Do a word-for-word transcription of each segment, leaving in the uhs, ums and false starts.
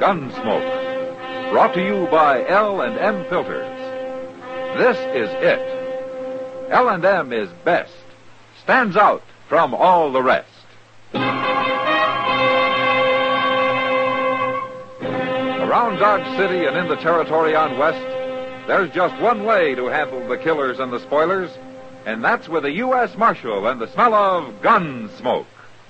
Gunsmoke. Brought to you by L and M Filters. This is it. L and M is best. Stands out from all the rest. Around Dodge City and in the territory on West, there's just one way to handle the killers and the spoilers, and that's with a U S Marshal and the smell of Gunsmoke.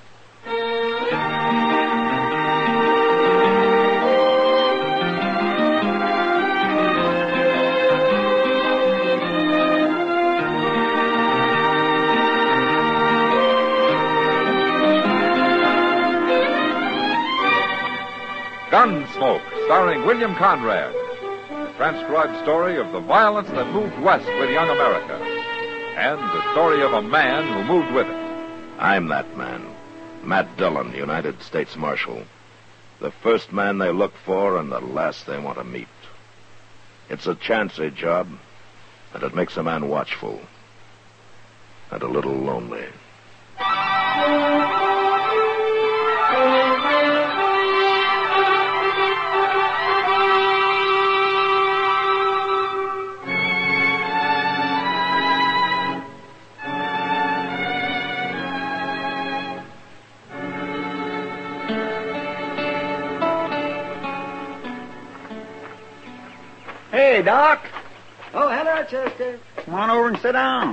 Gunsmoke, starring William Conrad. A transcribed story of the violence that moved west with young America. And the story of a man who moved with it. I'm that man. Matt Dillon, United States Marshal. The first man they look for and the last they want to meet. It's a chancy job, and it makes a man watchful. And a little lonely. Hey, Doc. Oh, hello, Chester. Come on over and sit down.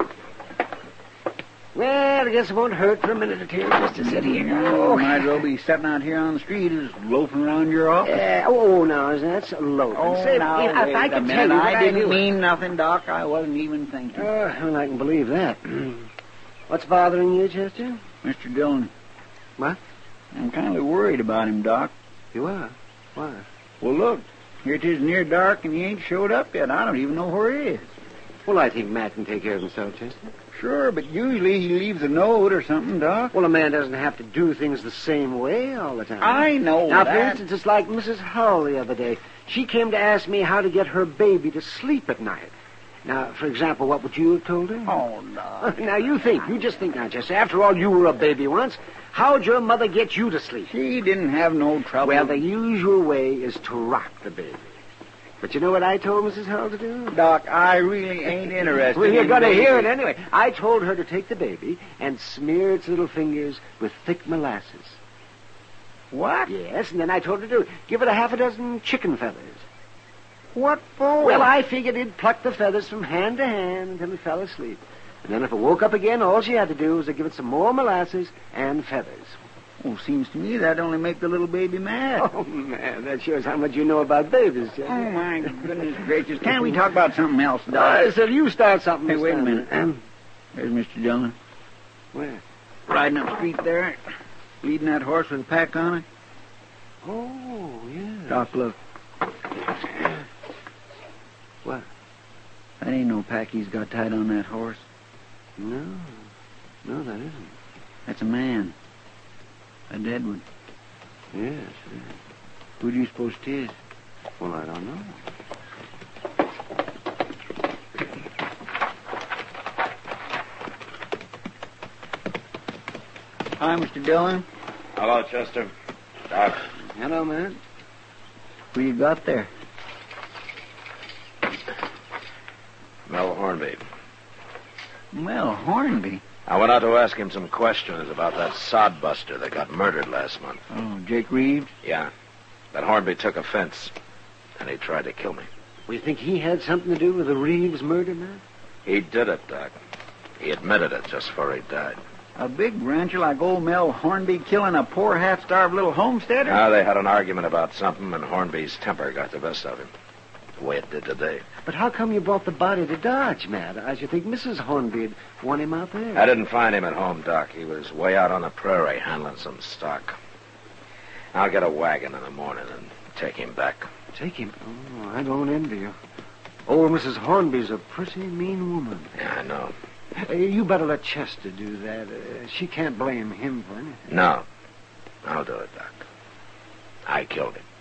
Well, I guess it won't hurt for a minute or two just to sit here. Oh, might as well be sitting out here on the street as loafing around your office. Uh, oh, now, that's loafing. Oh, Say, now, if wait I a could minute. tell you what I didn't do. mean nothing, Doc. I wasn't even thinking. Uh, well, I can believe that. What's bothering you, Chester? Mister Dillon. What? I'm kind of worried about him, Doc. You are? Why? Well, look. Here it is near dark, and he ain't showed up yet. I don't even know where he is. Well, I think Matt can take care of himself, Chester. Sure, but usually he leaves a note or something, Doc. Well, a man doesn't have to do things the same way all the time. I know now, that. for instance, it's like Missus Hull the other day. She came to ask me how to get her baby to sleep at night. Now, for example, what would you have told her? Oh, Doc. Now, you think. You just think now, Chester. After all, you were a baby once. How'd your mother get you to sleep? She didn't have no trouble. Well, the usual way is to rock the baby. But you know what I told Missus Hull to do? Doc, I really ain't interested. Well, you're in going to babies. hear it anyway. I told her to take the baby and smear its little fingers with thick molasses. What? Yes, and then I told her to give it a half a dozen chicken feathers. What for? Well, I figured he'd pluck the feathers from hand to hand until he fell asleep. And then if it woke up again, all she had to do was to give it some more molasses and feathers. Well, seems to me that'd only make the little baby mad. Oh, man, that shows how much you know about babies, Jim. Oh, my goodness gracious. Can't we talk about something else, Doc? Uh, so you start something. Hey, this wait a time. minute. Um, There's Mister Dillon. where? Riding up the street there, leading that horse with a pack on it. Oh, yeah. Doc, look. What? That ain't no pack he's got tied on that horse. No. No, that isn't. That's a man. A dead one. Yes, yes. Who do you suppose it is? Well, I don't know. Hi, Mister Dillon. Hello, Chester. Doc. Hello, man. Who you got there? Mel Hornby. Well, Hornby. I went out to ask him some questions about that sodbuster that got murdered last month. Oh, Jake Reeves? Yeah. That Hornby took offense, and he tried to kill me. We think he had something to do with the Reeves murder, man? He did it, Doc. He admitted it just before he died. A big rancher like old Mel Hornby killing a poor half-starved little homesteader? Now, they had an argument about something, and Hornby's temper got the best of him. The way it did today. But how come you brought the body to Dodge, Matt? I should think Missus Hornby'd want him out there. I didn't find him at home, Doc. He was way out on the prairie handling some stock. I'll get a wagon in the morning and take him back. Take him? Oh, I don't envy you. Old Missus Hornby's a pretty mean woman. Yeah, I know. Uh, you better let Chester do that. Uh, she can't blame him for anything. No. I'll do it, Doc. I killed him.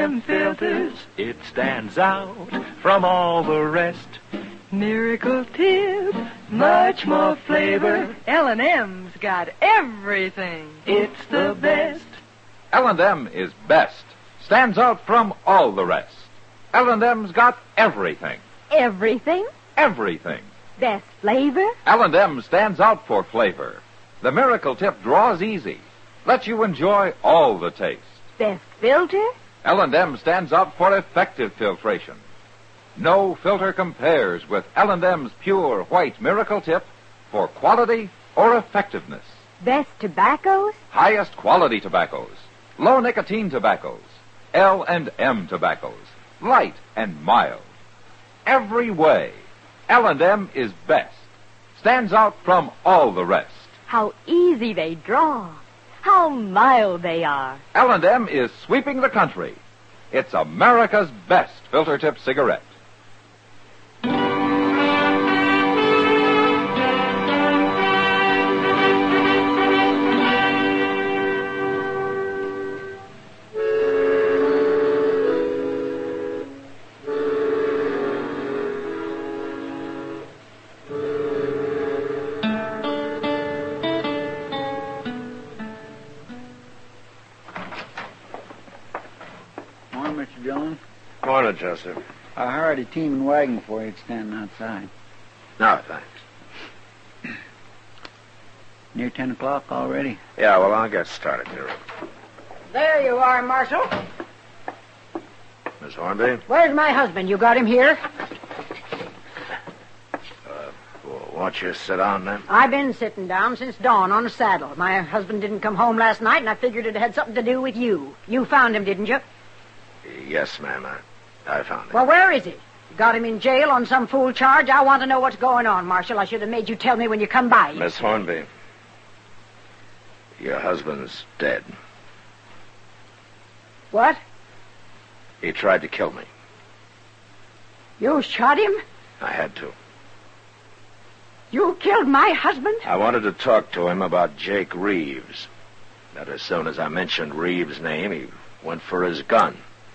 M filters, it stands out from all the rest. Miracle Tip, much more flavor. L and M's got everything. It's the best. L and M is best. Stands out from all the rest. L and M's got everything. Everything? Everything. Best flavor? L and M stands out for flavor. The Miracle Tip draws easy. Lets you enjoy all the taste. Best filter? L and M stands out for effective filtration. No filter compares with L and M's pure white Miracle Tip for quality or effectiveness. Best tobaccos? Highest quality tobaccos. Low nicotine tobaccos. L and M tobaccos. Light and mild. Every way, L and M is best. Stands out from all the rest. How easy they draw. How mild they are. L and M is sweeping the country. It's America's best filter tip cigarette. Mister Dillon. Morning, Joseph. I hired a team and wagon for you. It's standing outside. No, thanks. Near ten o'clock already? Yeah, well, I'll get started here. There you are, Marshal. Miss Hornby? Where's my husband? You got him here? Uh, well, won't you sit down, then? I've been sitting down since dawn on a saddle. My husband didn't come home last night, and I figured it had something to do with you. You found him, didn't you? Yes, ma'am. I, I found him. Well, where is he? You got him in jail on some fool charge? I want to know what's going on, Marshal. I should have made you tell me when you come by. Miss Hornby, your husband's dead. What? He tried to kill me. You shot him? I had to. You killed my husband? I wanted to talk to him about Jake Reeves. But as soon as I mentioned Reeves' name, he went for his gun.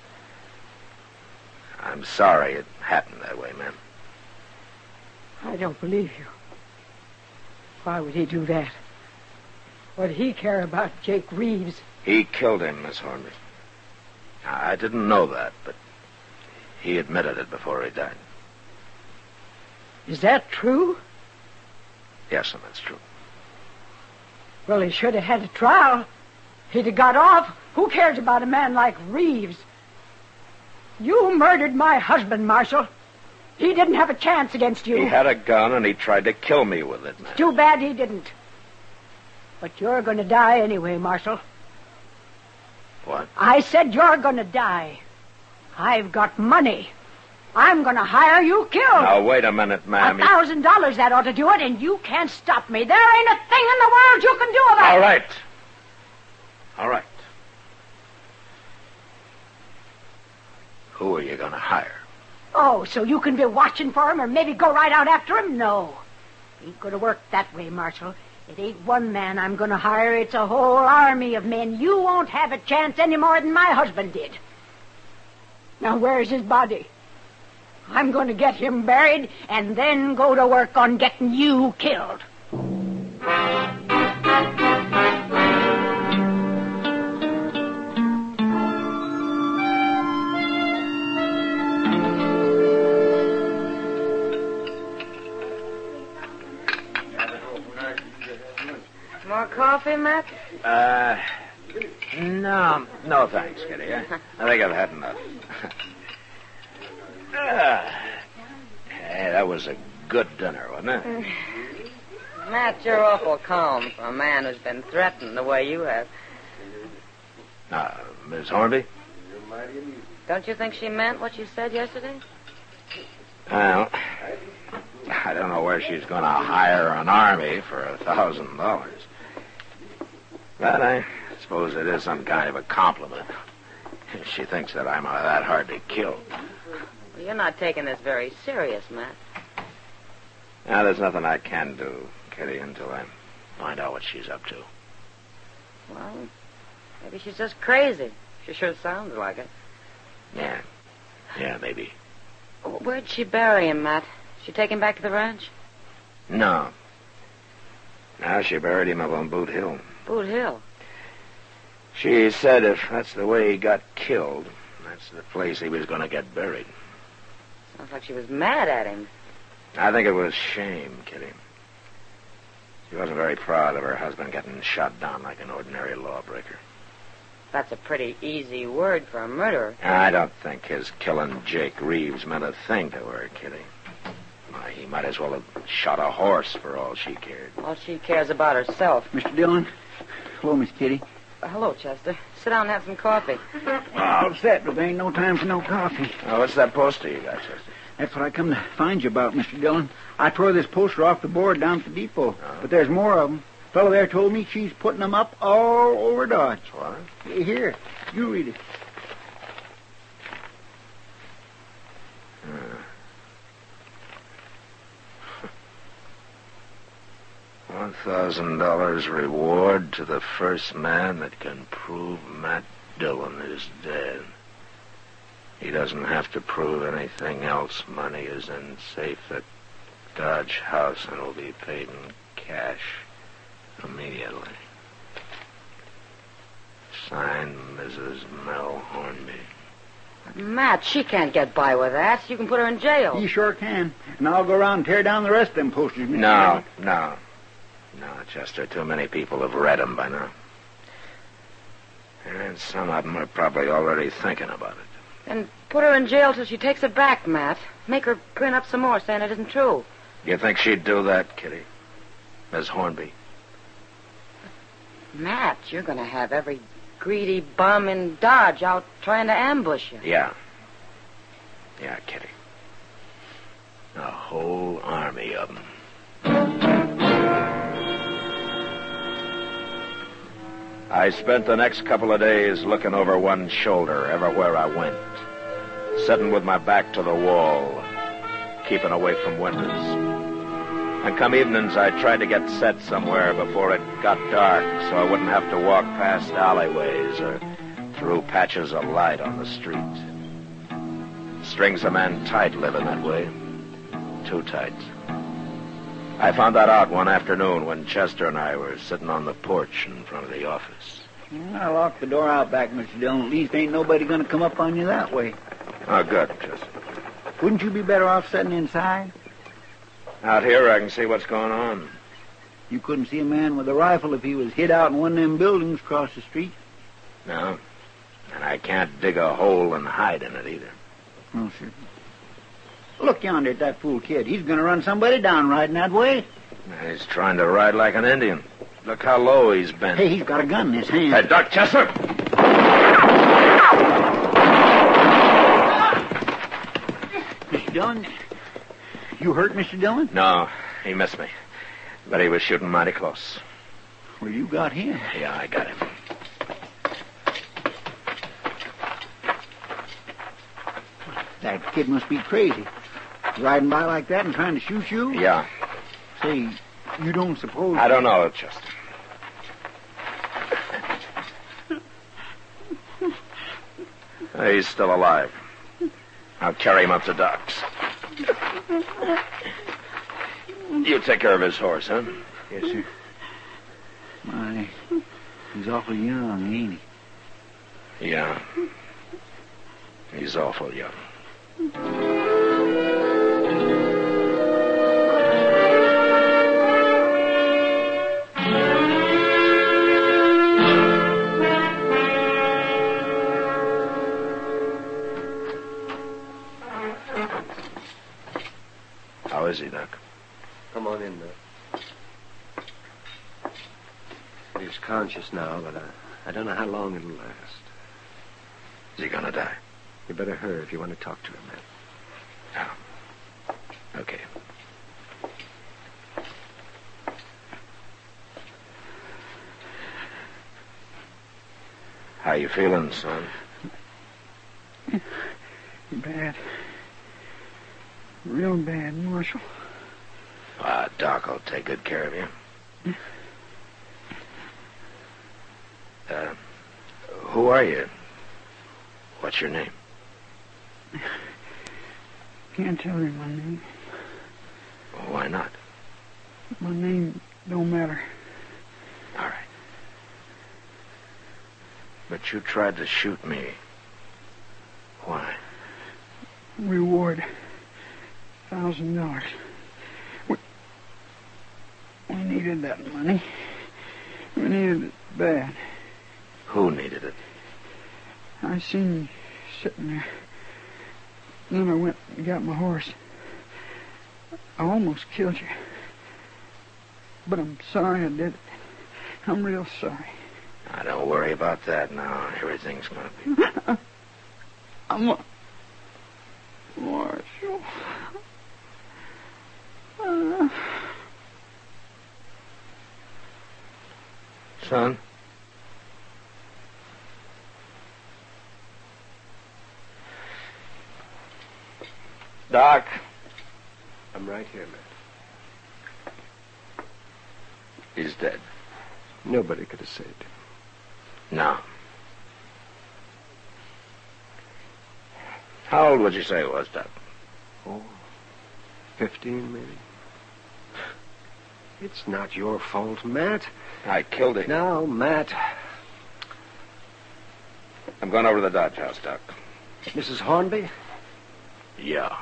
I'm sorry it happened that way, ma'am. I don't believe you. Why would he do that? What did he care about Jake Reeves? He killed him, Miss Hornby. I didn't know that, but he admitted it before he died. Is that true? Yes, ma'am, that's true. Well, he should have had a trial. He'd have got off. Who cares about a man like Reeves? You murdered my husband, Marshal. He didn't have a chance against you. He had a gun, and he tried to kill me with it, ma'am. Too bad he didn't. But you're going to die anyway, Marshal. What? I said you're going to die. I've got money. I'm going to hire you killed. Now, wait a minute, ma'am. A thousand dollars, that ought to do it, and you can't stop me. There ain't a thing in the world you can do about it. All right. All right. Who are you going to hire? Oh, so you can be watching for him or maybe go right out after him? No. Ain't going to work that way, Marshal. It ain't one man I'm going to hire. It's a whole army of men. You won't have a chance any more than my husband did. Now, where's his body? I'm going to get him buried and then go to work on getting you killed. More coffee, Matt? Uh, no, no thanks, Kitty. I, I think I've had enough. uh, hey, that was a good dinner, wasn't it? Matt, you're awful calm for a man who's been threatened the way you have. Uh, Miss Hornby? Don't you think she meant what she said yesterday? Well, I don't know where she's going to hire an army for a thousand dollars. But I suppose it is some kind of a compliment. She thinks that I'm uh, that hard to kill. Well, you're not taking this very serious, Matt. Now, there's nothing I can do, Kitty, until I find out what she's up to. Well, maybe she's just crazy. She sure sounds like it. Yeah. Yeah, maybe. Where'd she bury him, Matt? She take him back to the ranch? No. No, she buried him up on Boot Hill. Boot Hill? She said if that's the way he got killed, that's the place he was going to get buried. Sounds like she was mad at him. I think it was shame, Kitty. She wasn't very proud of her husband getting shot down like an ordinary lawbreaker. That's a pretty easy word for a murderer. I don't think his killing Jake Reeves meant a thing to her, Kitty. Why, he might as well have shot a horse for all she cared. All she cares about herself. Mister Dillon. Hello, Miss Kitty. Uh, hello, Chester. Sit down and have some coffee. All set, but there ain't no time for no coffee. Oh, what's that poster you got, Chester? That's what I come to find you about, Mister Dillon. I tore this poster off the board down at the depot, Oh. but there's more of them. Fellow there told me she's putting them up all over Dodge. What? Here, you read it. One thousand dollars reward to the first man that can prove Matt Dillon is dead. He doesn't have to prove anything else. Money is in safe at Dodge House and will be paid in cash immediately. Signed, Missus Mel Hornby. Matt, she can't get by with that. You can put her in jail. You sure can. And I'll go around and tear down the rest of them posters, Mister No, Dillon. no. No, Chester, too many people have read them by now. And some of them are probably already thinking about it. And put her in jail till she takes it back, Matt. Make her print up some more saying it isn't true. You think she'd do that, Kitty? Miss Hornby? Matt, you're going to have every greedy bum in Dodge out trying to ambush you. Yeah. Yeah, Kitty. A whole army of them. I spent the next couple of days looking over one shoulder everywhere I went, sitting with my back to the wall, keeping away from windows. And come evenings, I tried to get set somewhere before it got dark so I wouldn't have to walk past alleyways or through patches of light on the street. Strings a man tight living that way. Too tight. I found that out one afternoon when Chester and I were sitting on the porch in front of the office. I locked the door out back, Mister Dillon. At least ain't nobody going to come up on you that way. Oh, good, Chester. Wouldn't you be better off sitting inside? Out here, I can see what's going on. You couldn't see a man with a rifle if he was hid out in one of them buildings across the street. No. And I can't dig a hole and hide in it either. Oh, sir. Look yonder at that fool kid. He's going to run somebody down riding that way. He's trying to ride like an Indian. Look how low he's bent. Hey, he's got a gun in his hand. Hey, Doc Chester! Mister Dillon, you hurt Mister Dillon? No, he missed me. But he was shooting mighty close. Well, you got him. Yeah, I got him. That kid must be crazy. Riding by like that and trying to shoot you? Yeah. Say, you don't suppose... I don't know, Chester. He's still alive. I'll carry him up to Doc's. You take care of his horse, huh? Yes, sir. My, he's awful young, ain't he? Yeah. He's awful young. How is he, Doc? Come on in, Doc. He's conscious now, but I, I don't know how long it'll last. Is he gonna die? You better hurry if you want to talk to him, man. Yeah. Okay. How you feeling, son? Bad. Real bad, Marshal. Uh, Doc will take good care of you. Uh, who are you? What's your name? Can't tell you my name. Well, why not? My name don't matter. All right. But you tried to shoot me. Why? Reward. Thousand dollars. We, we needed that money. We needed it bad. Who needed it? I seen you sitting there. Then I went and got my horse. I almost killed you. But I'm sorry I did it. I'm real sorry. Now, don't worry about that now. Everything's going to be... I'm a... Marshal. Uh... Son? Doc. I'm right here, Matt. He's dead. Nobody could have saved him. No. How old would you say he was, Doc? Oh, fifteen, maybe. It's not your fault, Matt. I killed him. No, Matt. I'm going over to the Dodge House, Doc. Missus Hornby? Yeah.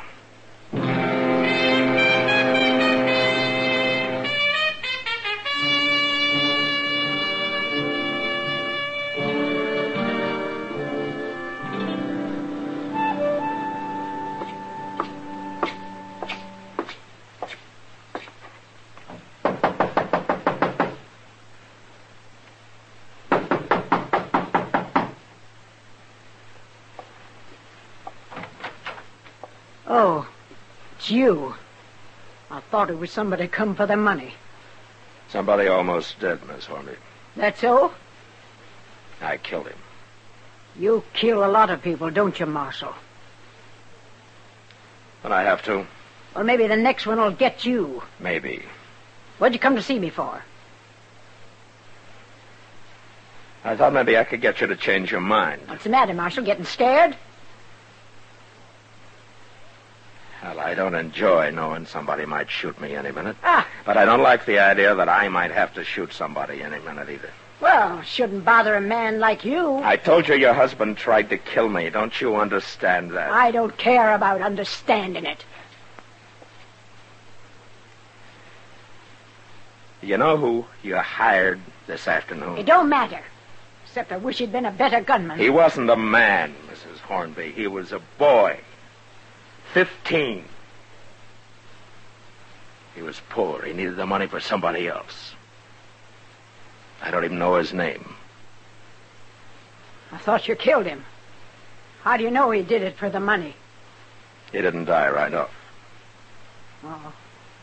Oh, it's you. I thought it was somebody come for the money. Somebody almost dead, Miss Hornby. That's so? I killed him. You kill a lot of people, don't you, Marshal? But I have to. Well, maybe the next one will get you. Maybe. What'd you come to see me for? I thought maybe I could get you to change your mind. What's the matter, Marshal? Getting scared? Well, I don't enjoy knowing somebody might shoot me any minute. Ah. But I don't like the idea that I might have to shoot somebody any minute either. Well, shouldn't bother a man like you. I told you your husband tried to kill me. Don't you understand that? I don't care about understanding it. You know who you hired this afternoon? It don't matter. Except I wish he'd been a better gunman. He wasn't a man, Missus Hornby. He was a boy. Fifteen. He was poor. He needed the money for somebody else. I don't even know his name. I thought you killed him. How do you know he did it for the money? He didn't die right off. Oh.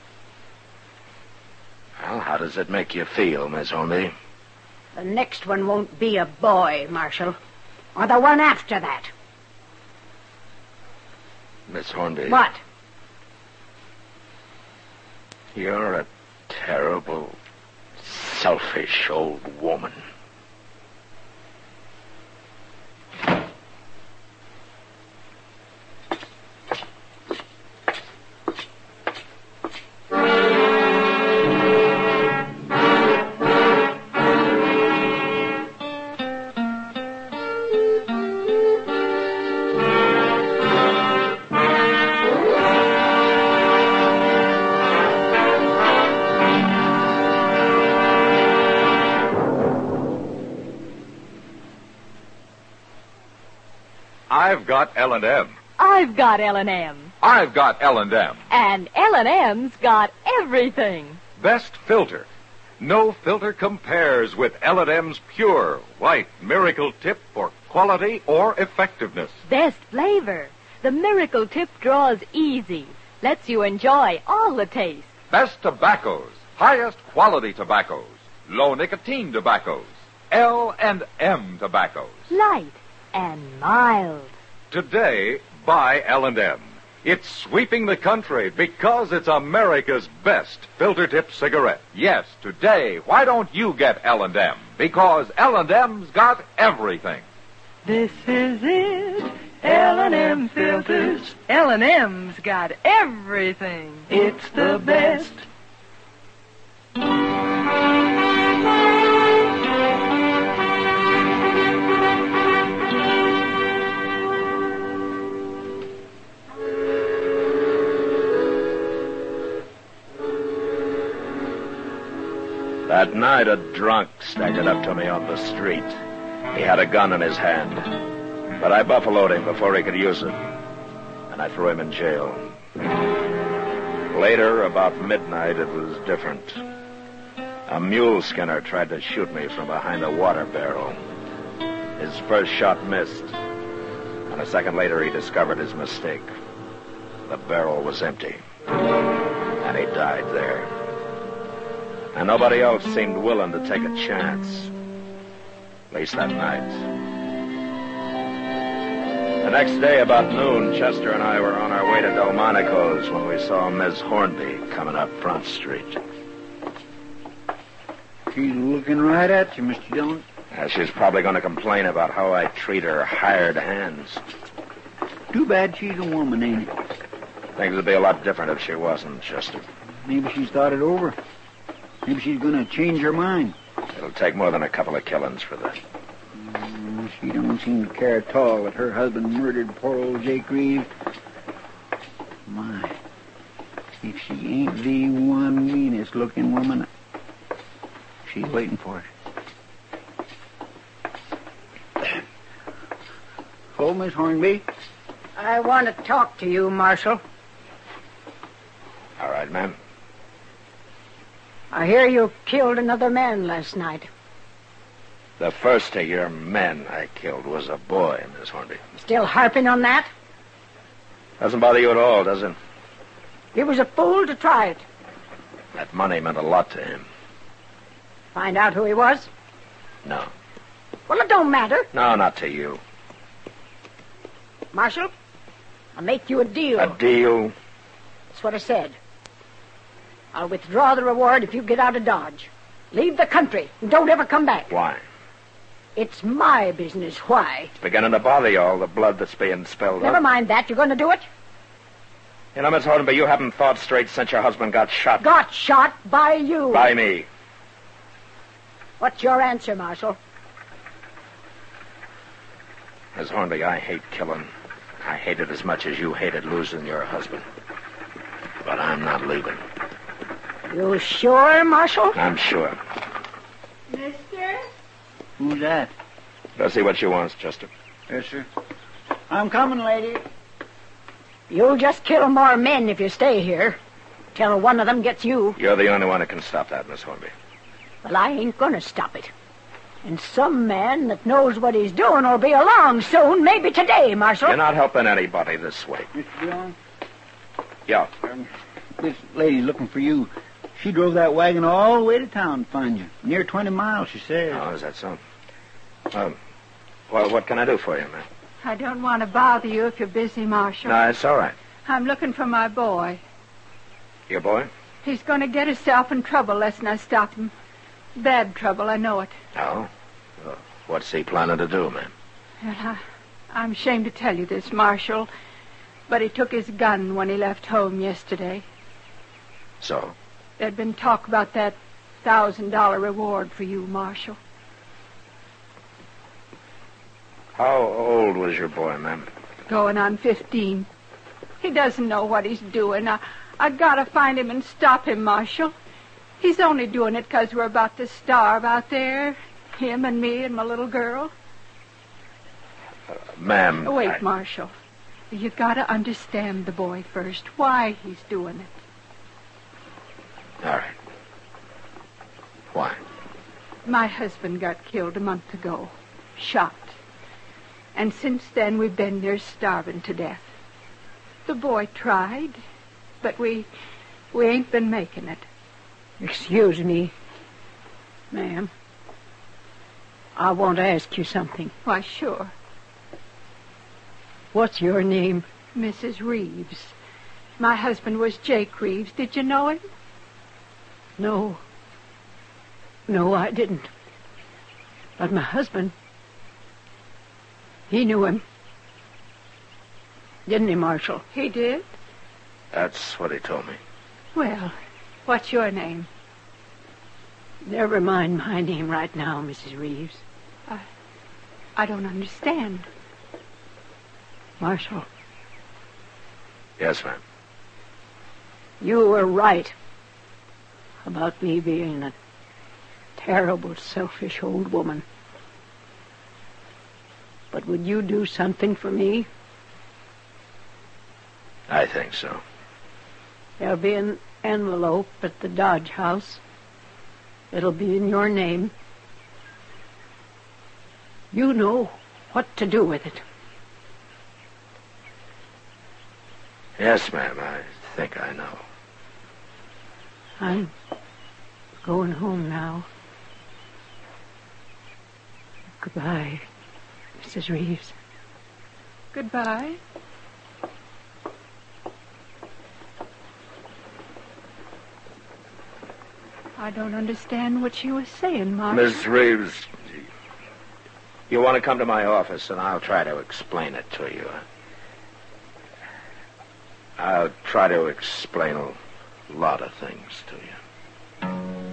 Well, how does it make you feel, Miss Hornby? The next one won't be a boy, Marshal. Or the one after that. Miss Hornby. What? You're a terrible, selfish old woman. I've got L and M. I've got L and M. I've got L and M. And L and M's got everything. Best filter. No filter compares with L and M's pure, white Miracle Tip for quality or effectiveness. Best flavor. The Miracle Tip draws easy. Lets you enjoy all the taste. Best tobaccos. Highest quality tobaccos. Low nicotine tobaccos. L and M tobaccos. Light and mild. Today, buy L and M. It's sweeping the country because it's America's best filter tip cigarette. Yes, today, why don't you get L and M? Because L and M's got everything. This is it. L and M filters. L and M's got everything. It's the best. That night, a drunk staggered up to me on the street. He had a gun in his hand, but I buffaloed him before he could use it, and I threw him in jail. Later, about midnight, it was different. A mule skinner tried to shoot me from behind a water barrel. His first shot missed, and a second later, he discovered his mistake. The barrel was empty, and he died there. And nobody else seemed willing to take a chance. At least that night. The next day, about noon, Chester and I were on our way to Delmonico's when we saw Miss Hornby coming up Front Street. She's looking right at you, Mister Dillon. Uh, she's probably going to complain about how I treat her hired hands. Too bad she's a woman, ain't it? Things would be a lot different if she wasn't, Chester. Maybe she's thought it over. Maybe she's going to change her mind. It'll take more than a couple of killings for that. Mm, she don't seem to care at all that her husband murdered poor old Jake Reeves. My, if she ain't the one meanest-looking woman, she's waiting for it. Oh, Miss Hornby? I want to talk to you, Marshal. All right, ma'am. I hear you killed another man last night. The first of your men I killed was a boy, Miss Hornby. Still harping on that? Doesn't bother you at all, does it? He was a fool to try it. That money meant a lot to him. Find out who he was? No. Well, it don't matter. No, not to you. Marshal, I'll make you a deal. A deal? That's what I said. I'll withdraw the reward if you get out of Dodge. Leave the country and don't ever come back. Why? It's my business. Why? It's beginning to bother you, all the blood that's being spilled Never up. mind that. You're going to do it? You know, Miss Hornby, you haven't thought straight since your husband got shot. Got shot by you. By me. What's your answer, Marshal? Miss Hornby, I hate killing. I hate it as much as you hated losing your husband. But I'm not leaving. You sure, Marshal? I'm sure. Mister? Who's that? Go see what she wants, Chester. Yes, sir. I'm coming, lady. You'll just kill more men if you stay here. Till one of them gets you. You're the only one who can stop that, Miss Hornby. Well, I ain't going to stop it. And some man that knows what he's doing will be along soon, maybe today, Marshal. You're not helping anybody this way. Mister Dillon? Yeah. Um, this lady's looking for you. She drove that wagon all the way to town to find you. Near twenty miles, she says. Oh, is that so? Um, well, what can I do for you, ma'am? I don't want to bother you if you're busy, Marshal. No, it's all right. I'm looking for my boy. Your boy? He's going to get himself in trouble lest I stop him. Bad trouble, I know it. Oh? Well, what's he planning to do, ma'am? Well, I, I'm ashamed to tell you this, Marshal, but he took his gun when he left home yesterday. So? There'd been talk about that thousand dollar reward for you, Marshal. How old was your boy, ma'am? Going on fifteen. He doesn't know what he's doing. I, I gotta find him and stop him, Marshal. He's only doing it 'cause we're about to starve out there. Him and me and my little girl. Uh, ma'am... Oh, wait, I... Marshal. You gotta understand the boy first. Why he's doing it. All right. Why? My husband got killed a month ago. Shot. And since then, we've been near starving to death. The boy tried, but we... we ain't been making it. Excuse me, ma'am. I want to ask you something. Why, sure. What's your name? Missus Reeves. My husband was Jake Reeves. Did you know him? No. No, I didn't. But my husband, he knew him. Didn't he, Marshal? He did? That's what he told me. Well, what's your name? Never mind my name right now, Missus Reeves. I, I don't understand. Marshal. Yes, ma'am. You were right about me being a terrible, selfish old woman. But would you do something for me? I think so. There'll be an envelope at the Dodge House. It'll be in your name. You know what to do with it. Yes, ma'am, I think I know. I'm going home now. Goodbye, Missus Reeves. Goodbye. I don't understand what she was saying, Marshal. Miss Reeves, you want to come to my office, and I'll try to explain it to you. I'll try to explain a lot of things to you.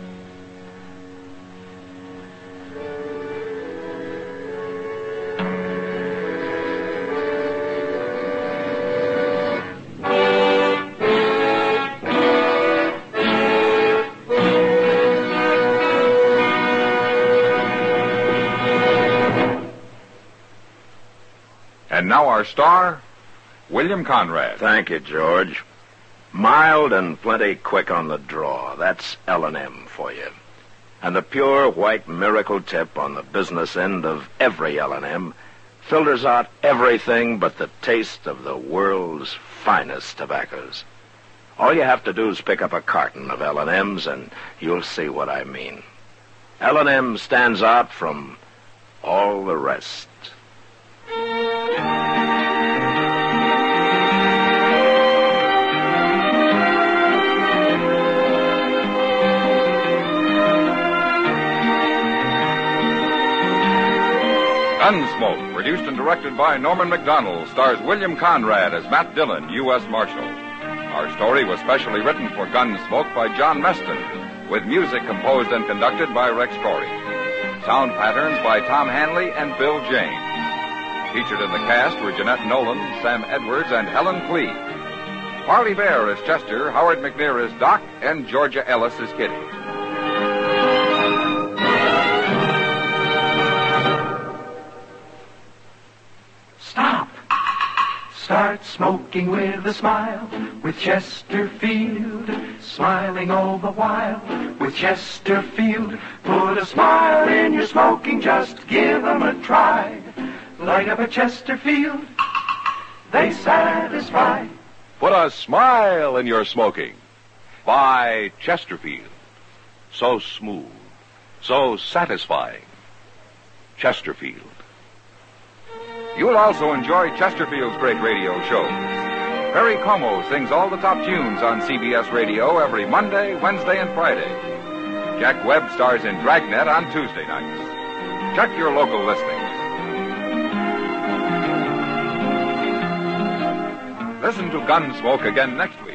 And now our star, William Conrad. Thank you, George. Mild and plenty quick on the draw. That's L and M for you. And the pure white miracle tip on the business end of every L and M filters out everything but the taste of the world's finest tobaccos. All you have to do is pick up a carton of L and M's and you'll see what I mean. L and M stands out from all the rest. Gunsmoke, produced and directed by Norman Macdonald, stars William Conrad as Matt Dillon, U S Marshal. Our story was specially written for Gunsmoke by John Meston, with music composed and conducted by Rex Corey. Sound patterns by Tom Hanley and Bill James. Featured in the cast were Jeanette Nolan, Sam Edwards, and Helen Cleve. Parley Bear as Chester, Howard McNear as Doc, and Georgia Ellis as Kitty. Stop. Start smoking with a smile, with Chesterfield, smiling all the while. With Chesterfield, put a smile in your smoking, just give them a try. Light up a Chesterfield, they satisfy. Put a smile in your smoking. Buy Chesterfield. So smooth, so satisfying. Chesterfield. You'll also enjoy Chesterfield's great radio shows. Perry Como sings all the top tunes on C B S Radio every Monday, Wednesday, and Friday. Jack Webb stars in Dragnet on Tuesday nights. Check your local listings. Listen to Gunsmoke again next week.